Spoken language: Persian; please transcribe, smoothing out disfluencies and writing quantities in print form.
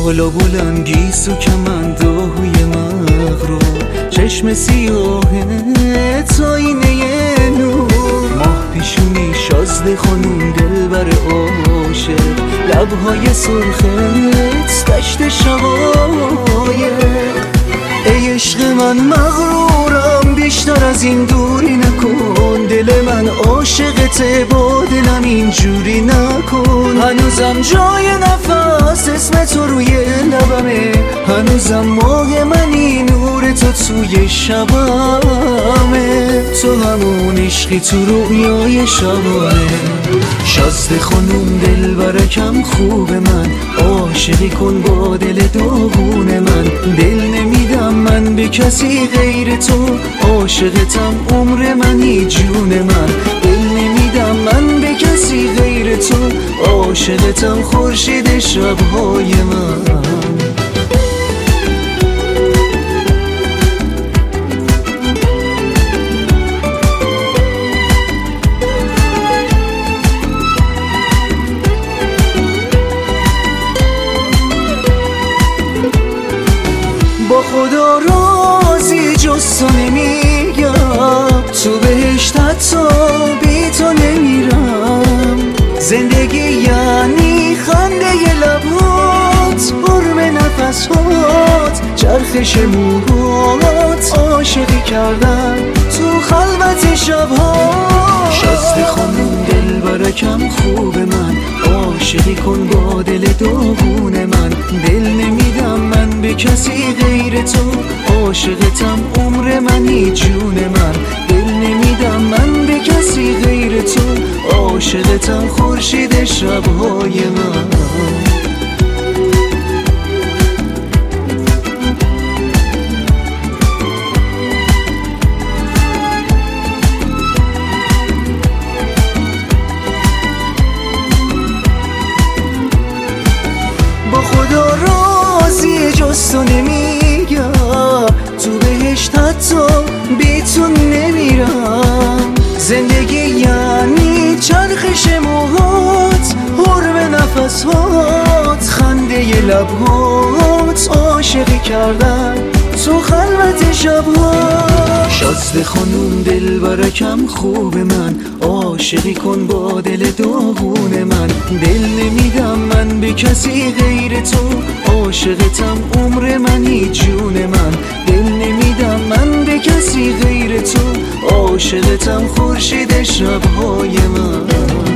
بالا بلنگیس و کمنداهوی مغرور، چشم سیاهت آینه نور، ماه پیشونی شازده خانوم دلبر عاشق، لبهای سرخت دشت شقایق. ای عشق من مغرورم بیشتر از این دوری نکن، دل من عاشقته با دلم اینجوری نکن. هنوزم جای نفس اسم تو روی لبمه، هنوزم ماه منی نور تو توی شبمه، تو همون عشقی تو رویای شبانه. شازده خانوم دلبرکم خوب من، عاشقی کن با دل داغون من، دل نمیدم من به کسی غیر تو، عاشقتم عمر منی جون من، دل نمیدم من به کسی غیر تو، عاشقتم خورشید شبهای من. با خدا رازی جز تو نمیگم، تو بهشت حتی بی تو نمیرم. زندگی یعنی خنده لبات، حرم نفسات، چرخش موهات، عاشقی کردن تو خلوت شبها. شازده خانوم دلبرکم خوب من، عاشقی کن با دل داغون من، دل نمیدم من به کسی غیر تو، عاشقتم عمر منی جون من، دل نمیدم من به کسی غیر تو، عاشقتم خورشید شبهای من. با خدا رازی جز تو نمیگم، تو بهشت حتی بی تو نمیرم. زندگی یعنی چرخش موهات، حرم نفسات، خنده لبهات، عاشقی کردن تو خلوت شبها. شازده خانوم دلبرکم خوب من، عاشقی کن با دل داغون من، دل نمیدم من به کسی غیر تو، عاشقتم عمر منی جون من، دل نمیدم من به کسی غیر تو، عاشقتم خورشید شبهای من.